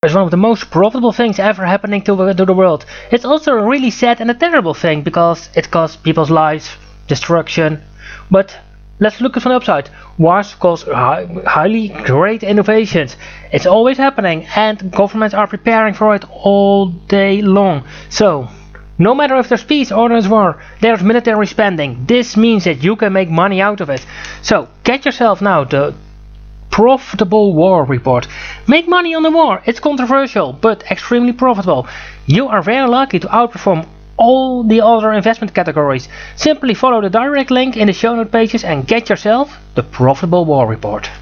is one of the most profitable things ever happening to the world. It's also a really sad and a terrible thing because it costs people's lives, destruction. But let's look at the upside. Wars cause highly great innovations. It's always happening and governments are preparing for it all day long. So, no matter if there's peace or there's war, there's military spending. This means that you can make money out of it. So, get yourself now the Profitable War Report. Make money on the war. It's controversial, but extremely profitable. You are very likely to outperform all the other investment categories. Simply follow the direct link in the show note pages and get yourself the Profitable War Report.